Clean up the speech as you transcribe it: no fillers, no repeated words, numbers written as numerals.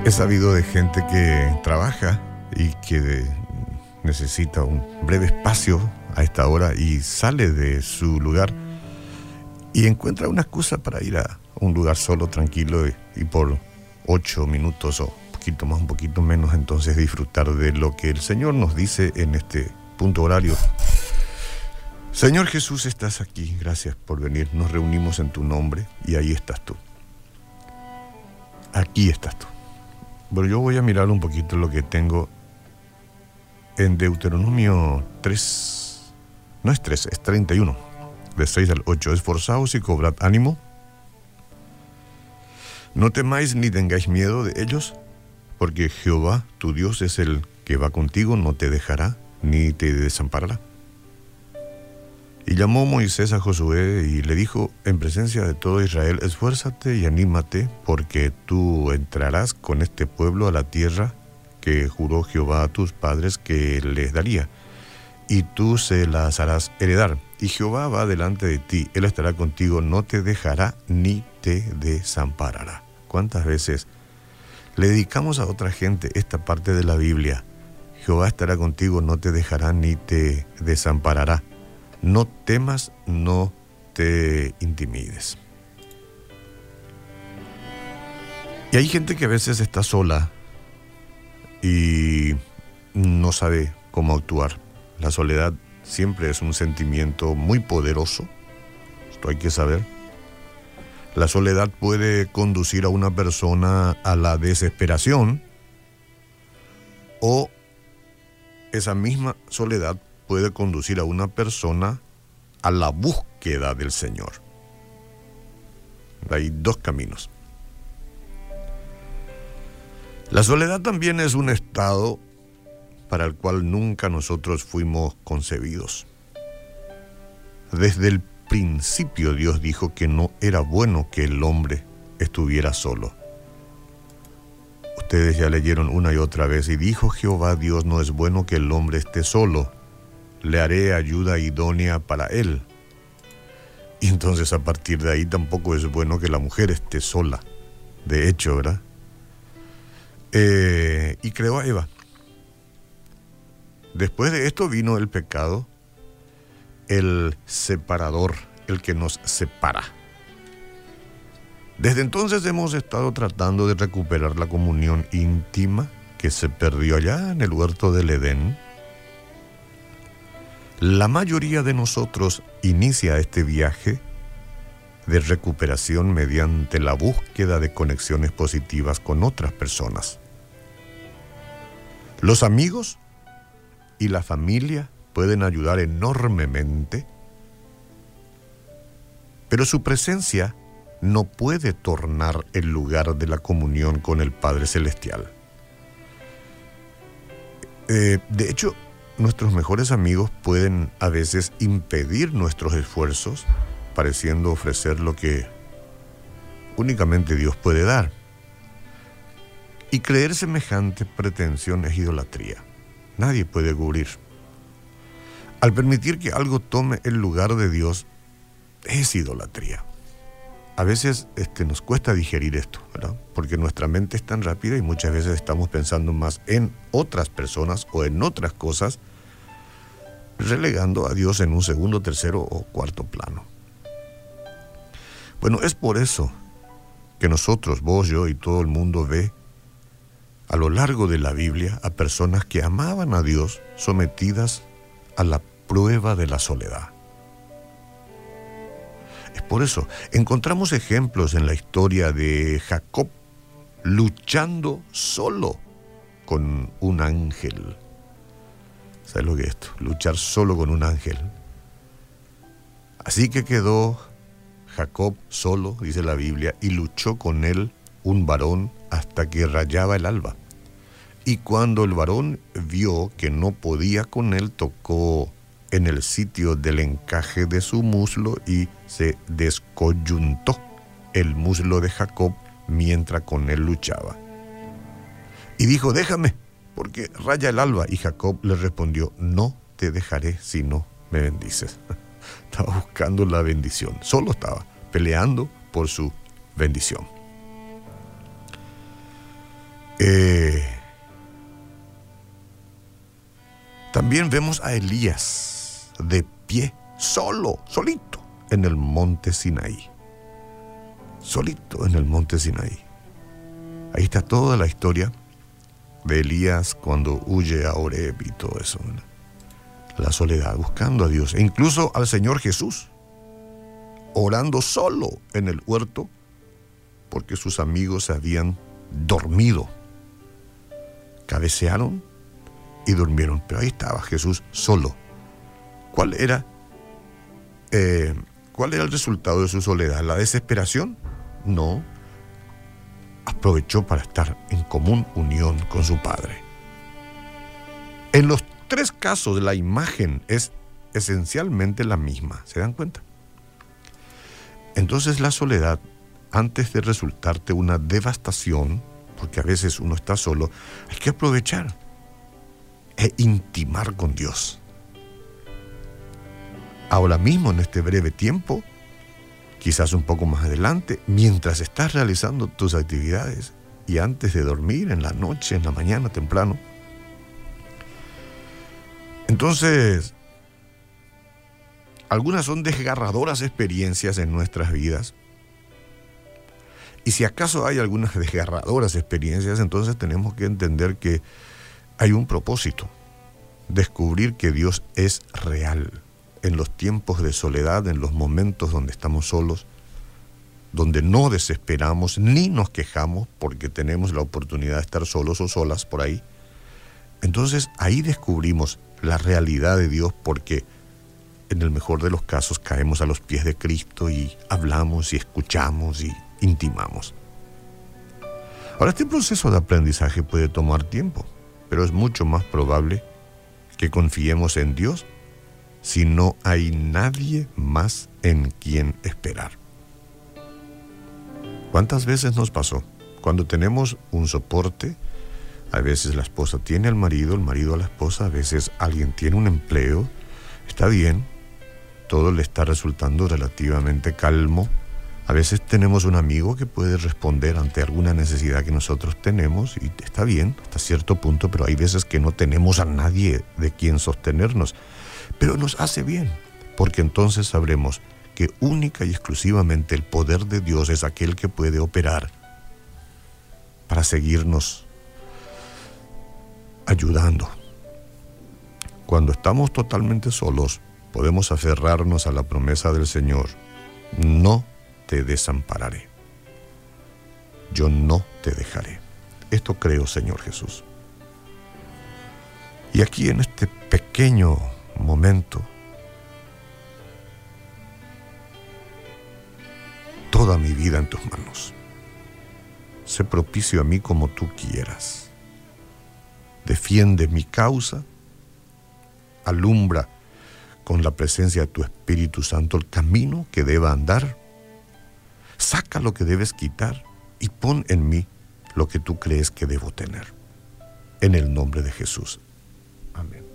He sabido de gente que trabaja y que necesita un breve espacio a esta hora y sale de su lugar y encuentra una excusa para ir a un lugar solo, tranquilo y por 8 minutos o un poquito más, un poquito menos, entonces disfrutar de lo que el Señor nos dice en este punto horario. Señor Jesús, estás aquí, gracias por venir, nos reunimos en tu nombre y ahí estás tú. Aquí estás tú. Bueno, yo voy a mirar un poquito lo que tengo en Deuteronomio 3, no es 3, es 31, de 6 al 8. Esforzaos y cobrad ánimo. No temáis ni tengáis miedo de ellos, porque Jehová, tu Dios, es el que va contigo, no te dejará ni te desamparará. Y llamó Moisés a Josué y le dijo en presencia de todo Israel: esfuérzate y anímate, porque tú entrarás con este pueblo a la tierra que juró Jehová a tus padres que les daría, y tú se las harás heredar. Y Jehová va delante de ti, Él estará contigo, no te dejará ni te desamparará. ¿Cuántas veces le dedicamos a otra gente esta parte de la Biblia? Jehová estará contigo, no te dejará ni te desamparará. No temas, no te intimides. Y hay gente que a veces está sola y no sabe cómo actuar. La soledad siempre es un sentimiento muy poderoso, esto hay que saber. La soledad puede conducir a una persona a la desesperación, o esa misma soledad puede conducir a una persona a la búsqueda del Señor. Hay dos caminos. La soledad también es un estado para el cual nunca nosotros fuimos concebidos. Desde el principio Dios dijo que no era bueno que el hombre estuviera solo. Ustedes ya leyeron una y otra vez: y dijo Jehová Dios, no es bueno que el hombre esté solo, le haré ayuda idónea para él. Y entonces a partir de ahí tampoco es bueno que la mujer esté sola. De hecho, ¿verdad? Y creó a Eva. Después de esto vino el pecado, el separador, el que nos separa. Desde entonces hemos estado tratando de recuperar la comunión íntima que se perdió allá en el huerto del Edén. La mayoría de nosotros inicia este viaje de recuperación mediante la búsqueda de conexiones positivas con otras personas. Los amigos y la familia pueden ayudar enormemente, pero su presencia no puede tornar el lugar de la comunión con el Padre Celestial. De hecho, nuestros mejores amigos pueden a veces impedir nuestros esfuerzos, pareciendo ofrecer lo que únicamente Dios puede dar. Y creer semejante pretensión es idolatría. Nadie puede cubrir. Al permitir que algo tome el lugar de Dios, es idolatría. A veces nos cuesta digerir esto, ¿verdad? Porque nuestra mente es tan rápida y muchas veces estamos pensando más en otras personas o en otras cosas, relegando a Dios en un segundo, tercero o cuarto plano. Bueno, es por eso que nosotros, vos, yo y todo el mundo ve a lo largo de la Biblia a personas que amaban a Dios sometidas a la prueba de la soledad. Es por eso, encontramos ejemplos en la historia de Jacob luchando solo con un ángel. ¿Sabes lo que es esto? Luchar solo con un ángel. Así que quedó Jacob solo, dice la Biblia, y luchó con él un varón hasta que rayaba el alba. Y cuando el varón vio que no podía con él, tocó en el sitio del encaje de su muslo y se descoyuntó el muslo de Jacob mientras con él luchaba. Y dijo: déjame, porque raya el alba. Y Jacob le respondió: no te dejaré si no me bendices. Estaba buscando la bendición, solo estaba peleando por su bendición. También vemos a Elías de pie, solito, en el monte Sinaí. Solito en el monte Sinaí. Ahí está toda la historia de Elías cuando huye a Horeb y todo eso, ¿no? La soledad, buscando a Dios. E incluso al Señor Jesús, orando solo en el huerto, porque sus amigos se habían dormido. Cabecearon y durmieron, pero ahí estaba Jesús solo. ¿Cuál era el resultado de su soledad? ¿La desesperación? No. Aprovechó para estar en común unión con su Padre. En los tres casos la imagen es esencialmente la misma, ¿se dan cuenta? Entonces la soledad, antes de resultarte una devastación, porque a veces uno está solo, hay que aprovechar e intimar con Dios. Ahora mismo, en este breve tiempo, quizás un poco más adelante, mientras estás realizando tus actividades y antes de dormir, en la noche, en la mañana, temprano. Entonces, algunas son desgarradoras experiencias en nuestras vidas. Y si acaso hay algunas desgarradoras experiencias, entonces tenemos que entender que hay un propósito: descubrir que Dios es real en los tiempos de soledad, en los momentos donde estamos solos, donde no desesperamos ni nos quejamos porque tenemos la oportunidad de estar solos o solas por ahí. Entonces ahí descubrimos la realidad de Dios, porque en el mejor de los casos caemos a los pies de Cristo y hablamos y escuchamos y intimamos. Ahora, este proceso de aprendizaje puede tomar tiempo, pero es mucho más probable que confiemos en Dios si no hay nadie más en quien esperar. ¿Cuántas veces nos pasó? Cuando tenemos un soporte, a veces la esposa tiene al marido, el marido a la esposa, a veces alguien tiene un empleo, está bien, todo le está resultando relativamente calmo. A veces tenemos un amigo que puede responder ante alguna necesidad que nosotros tenemos y está bien hasta cierto punto, pero hay veces que no tenemos a nadie de quien sostenernos. Pero nos hace bien, porque entonces sabremos que única y exclusivamente el poder de Dios es aquel que puede operar para seguirnos ayudando. Cuando estamos totalmente solos, podemos aferrarnos a la promesa del Señor: no te desampararé, yo no te dejaré. Esto creo, Señor Jesús. Y aquí, en este pequeño momento, toda mi vida en tus manos. Sé propicio a mí como tú quieras. Defiende mi causa, alumbra con la presencia de tu Espíritu Santo el camino que deba andar, saca lo que debes quitar y pon en mí lo que tú crees que debo tener. En el nombre de Jesús. Amén.